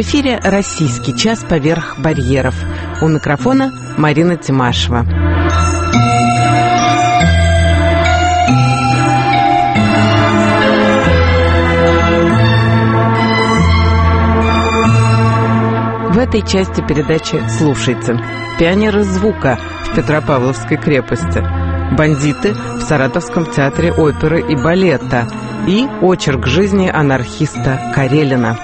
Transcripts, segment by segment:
эфире «Российский час поверх барьеров». У микрофона Марина Тимашева. В этой части передачи слушайте: «Пионеры звука» в Петропавловской крепости, «Бандиты» в Саратовском театре оперы и балета и очерк жизни анархиста Карелина.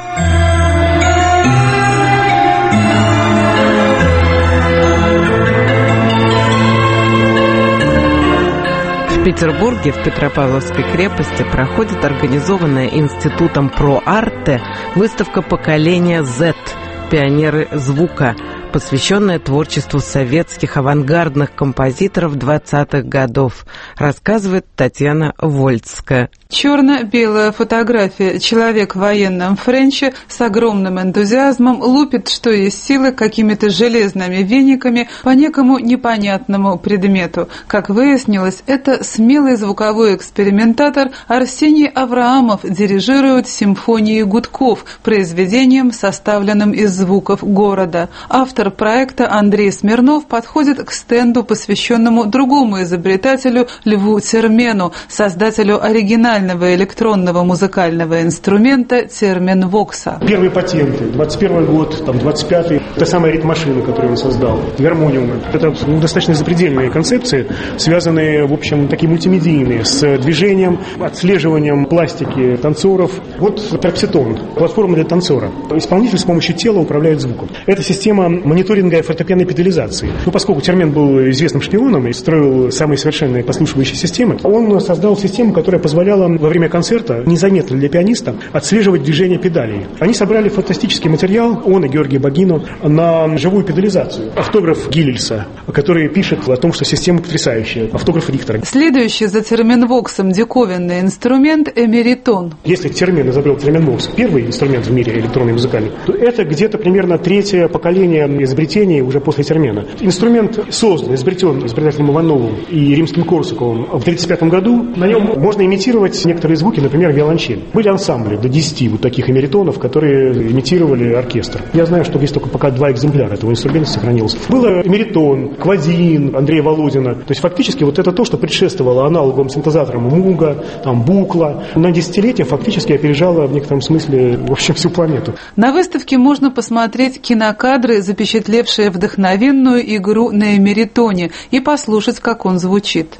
В Петербурге, в Петропавловской крепости, проходит организованная Институтом Про-Арте выставка поколения Z «Пионеры звука», посвященная творчеству советских авангардных композиторов 20-х годов, рассказывает Татьяна Вольцкая. Черно-белая фотография. Человек в военном френче с огромным энтузиазмом лупит, что есть силы, какими-то железными вениками по некому непонятному предмету. Как выяснилось, это смелый звуковой экспериментатор Арсений Авраамов дирижирует симфонией гудков, произведением, составленным из звуков города. Автор проекта Андрей Смирнов подходит к стенду, посвященному другому изобретателю Льву Термену, создателю оригинального электронного музыкального инструмента терменвокса. Первые патенты, 21 год, 25-й, та самая ритм-машина, которую он создал, гармониумы. Это достаточно запредельные концепции, связанные, в общем, такие мультимедийные, с движением, отслеживанием пластики танцоров. Вот трапситон, платформа для танцора. Исполнитель с помощью тела управляет звуком. Это система мониторинга фортепианной педализации. Поскольку Термен был известным шпионом и строил самые совершенные послушивающие системы, он создал систему, которая позволяла во время концерта незаметно для пианиста отслеживать движение педалей. Они собрали фантастический материал, он и Георгий Богино, на живую педализацию. Автограф Гиллельса, который пишет о том, что система потрясающая. Автограф Рихтера. Следующий за терменвоксом диковинный инструмент — эмеритон. Если Термен изобрел терменвокс, первый инструмент в мире электронный музыкальный, то это где-то примерно третье поколение изобретений уже после Термена. Инструмент создан, изобретен изобретателем Ивановым и Римским Корсаковым в 1935 году. На нем можно имитировать некоторые звуки, например, виолончель. Были ансамбли до 10 вот таких эмеритонов, которые имитировали оркестр. Я знаю, что есть только пока 2 экземпляра этого инструмента сохранилось. Было эмеритон, квадин Андрея Володина. То есть фактически вот это то, что предшествовало аналоговым синтезаторам Муга, Букла. На десятилетия фактически опережало в некотором смысле, в общем, всю планету. На выставке можно посмотреть кинокадры, запечатлевшие вдохновенную игру на эмеритоне, и послушать, как он звучит.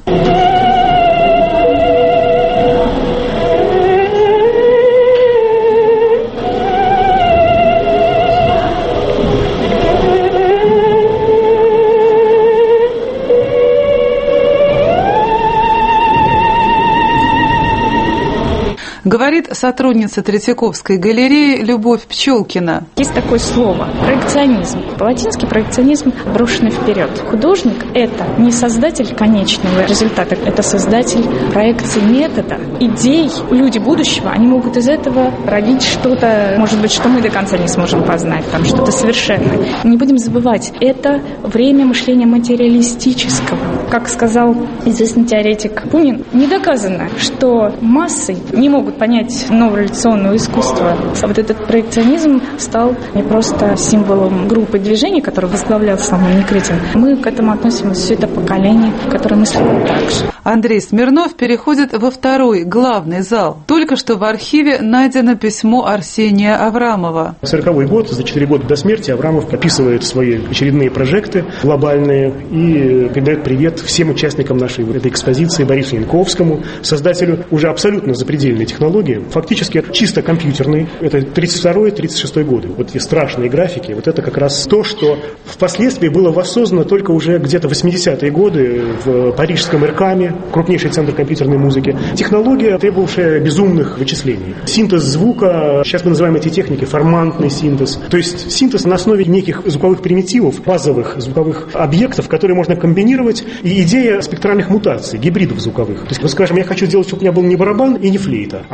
Говорит сотрудница Третьяковской галереи Любовь Пчелкина. Есть такое слово – проекционизм. По-латински проекционизм – брошенный вперед. Художник – это не создатель конечного результата, это создатель проекции метода, идей. Люди будущего, они могут из этого родить что-то, может быть, что мы до конца не сможем познать, что-то совершенное. Не будем забывать, это время мышления материалистического. Как сказал известный теоретик Бунин, не доказано, что массы не могут понять новое революционное искусство. А вот этот проекционизм стал не просто символом группы движений, который возглавлял сам Никритин. Мы к этому относимся, все это поколение, которое мыслит так же. Андрей Смирнов переходит во второй, главный зал. Только что в архиве найдено письмо Арсения Авраамова. 40-й год, за 4 года до смерти, Авраамов описывает свои очередные прожекты глобальные и передает привет всем участникам нашей этой экспозиции, Борису Янковскому, создателю уже абсолютно запредельной технологии, фактически чисто компьютерной. Это 32-36 годы. Вот эти страшные графики, вот это как раз то, что впоследствии было воссоздано только уже где-то в 80-е годы в парижском РКАМе, крупнейший центр компьютерной музыки. Технология, требовавшая безумных вычислений. Синтез звука, сейчас мы называем эти техники формантный синтез. То есть синтез на основе неких звуковых примитивов, базовых звуковых объектов, которые можно комбинировать, и идея спектральных мутаций, гибридов звуковых. То есть, скажем, я хочу сделать, чтобы у меня был не барабан и не флейта, а вот что-то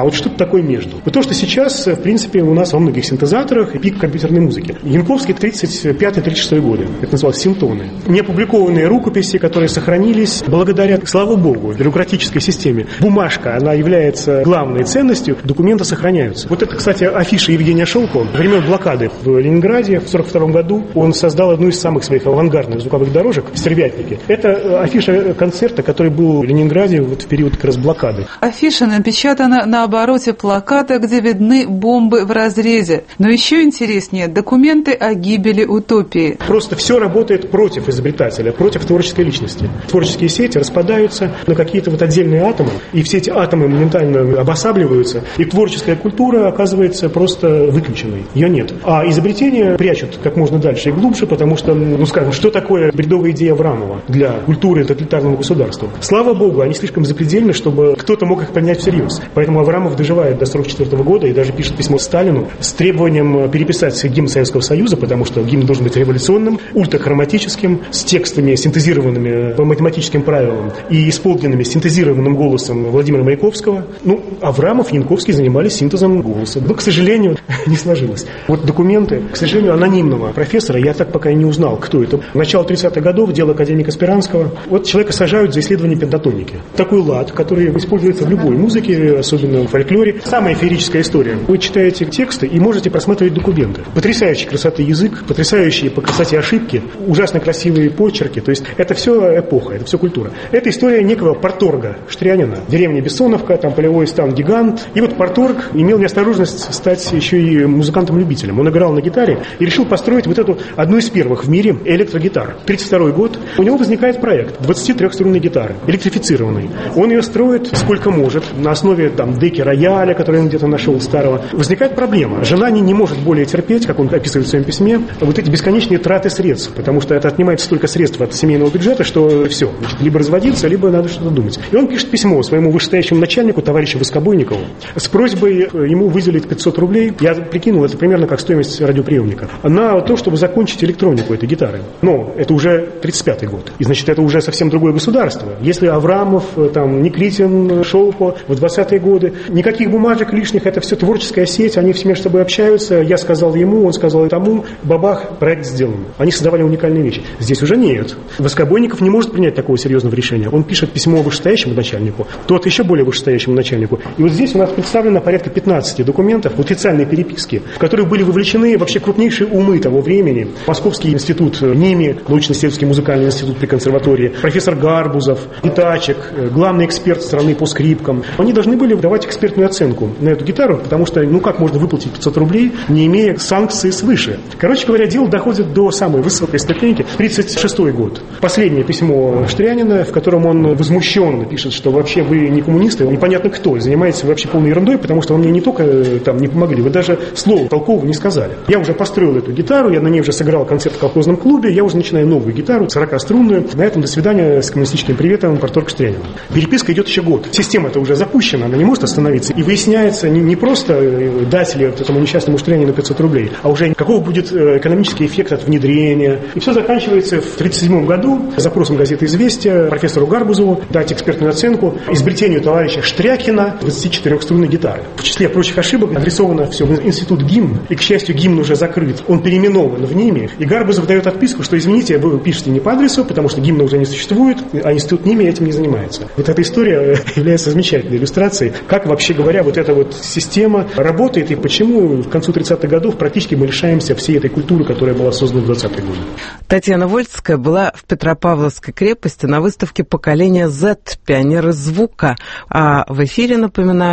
такое между. Вот то, что сейчас, в принципе, у нас во многих синтезаторах пик компьютерной музыки. Янковский 35-36 годы. Это называлось синтоны. Неопубликованные рукописи, которые сохранились благодаря, слава богу, бюрократической системе. Бумажка, она является главной ценностью, документы сохраняются. Вот это, кстати, афиша Евгения Шелко. Во время блокады в Ленинграде в 1942 году он создал одну из самых своих авангардных звуковых дорожек «Стервятники». Это афиша концерта, который был в Ленинграде вот в период как раз блокады. Афиша напечатана на обороте плаката, где видны бомбы в разрезе. Но еще интереснее документы о гибели утопии. Просто все работает против изобретателя, против творческой личности. Творческие сети распадаются на какие-то вот отдельные атомы, и все эти атомы моментально обосабливаются, и творческая культура оказывается просто выключенной. Ее нет. А изобретения прячут как можно дальше и глубже, потому что, ну скажем, что такое бредовая идея Аврамова для культуры тоталитарного государства? Слава богу, они слишком запредельны, чтобы кто-то мог их принять всерьез. Поэтому Аврамов доживает до 1944 года и даже пишет письмо Сталину с требованием переписать гимн Советского Союза, потому что гимн должен быть революционным, ультрахроматическим, с текстами, синтезированными по математическим правилам и исполненными синтезированным голосом Владимира Маяковского. Ну, Аврамов и Янковский занимались синтезом голоса. Но, к сожалению, не сложилось. Вот документы, к сожалению, анонимного профессора, я так пока и не узнал, кто это. Начало 30-х годов, дело академика Спиранского. Вот человека сажают за исследование пентатоники. Такой лад, который используется в любой музыке, особенно в фольклоре. Самая феерическая история. Вы читаете тексты и можете просматривать документы. Потрясающей красоты язык, потрясающие по красоте ошибки, ужасно красивые почерки. То есть это все эпоха, это все культура. Это история некого парторга Штрянина. Деревня Бессоновка, там полевой стан Гигант. И вот парторг имел неосторожность стать еще и музыкантом-любителем. Он играл на гитаре и решил построить вот эту одну из первых в мире электрогитар. 1932 год. У него возникает проект 23-струнной гитары, электрифицированной. Он ее строит сколько может, на основе там деки рояля, который он где-то нашел старого. Возникает проблема. Жена не может более терпеть, как он описывает в своем письме, вот эти бесконечные траты средств, потому что это отнимает столько средств от семейного бюджета, что все. Значит, либо разводиться, либо надо что-то думать. И он пишет письмо своему вышестоящему начальнику, товарищу Воскобойникову, с просьбой ему выделить 500 рублей. Я прикинул, это примерно как стоимость радиоприемника. На то, чтобы закончить электронику этой гитары. Но это уже 35-й год. И, значит, это уже совсем другое государство. Если Аврамов, там, Никритин, Шелко в 20-е годы, никаких бумажек лишних, это все творческая сеть, они все между собой общаются, я сказал ему, он сказал тому, бабах, проект сделан. Они создавали уникальные вещи. Здесь уже нет. Воскобойников не может принять такого серьезного решения. Он пишет письмо вышестоящему начальнику, тот еще более вышестоящему начальнику. И вот здесь у нас представлено порядка 15 документов, официальной переписки, в которые были вовлечены вообще крупнейшие умы того времени. Московский институт НИМИ, научно-исследовательский музыкальный институт при консерватории, профессор Гарбузов, Итачек, главный эксперт страны по скрипкам. Они должны были давать экспертную оценку на эту гитару, потому что, ну как можно выплатить 500 рублей, не имея санкций свыше. Короче говоря, дело доходит до самой высокой ступеньки. 1936 год. Последнее письмо Штрянина, в котором он возмущенно пишет, что вообще вы не коммунисты, непонятно кто, занимаетесь вообще полной ерундой, потому что вы мне не только там не помогли, вы даже слова толкового не сказали. Я уже построил эту гитару, я на ней уже сыграл концерт в колхозном клубе, я уже начинаю новую гитару, 40-струнную. На этом до свидания, с коммунистическим приветом, парторг Штрянин. Переписка идет еще год. Система-то уже запущена, она не может остановиться. И выясняется не просто дать ли этому несчастному Штрянину 500 рублей, а уже каков будет экономический эффект от внедрения. И все заканчивается в 1937 году запросом газеты «Известия» профессору Гарбузову дать экспертную оценку изобретению товарища Штрякина 24-струнной гитары. В числе прочих ошибок адресовано все в институт гимн, и, к счастью, гимн уже закрыт. Он переименован в НИМИ, и Гарбузов дает отписку, что, извините, вы пишете не по адресу, потому что гимна уже не существует, а институт НИМИ этим не занимается. Вот эта история является замечательной иллюстрацией, как, вообще говоря, вот эта вот система работает, и почему к концу 30-х годов практически мы лишаемся всей этой культуры, которая была создана в 20-е годы. Татьяна Вольская была в Петропавловской крепости на выставке «Поколение Z. Пионеры звука». А в эфире, напоминаю,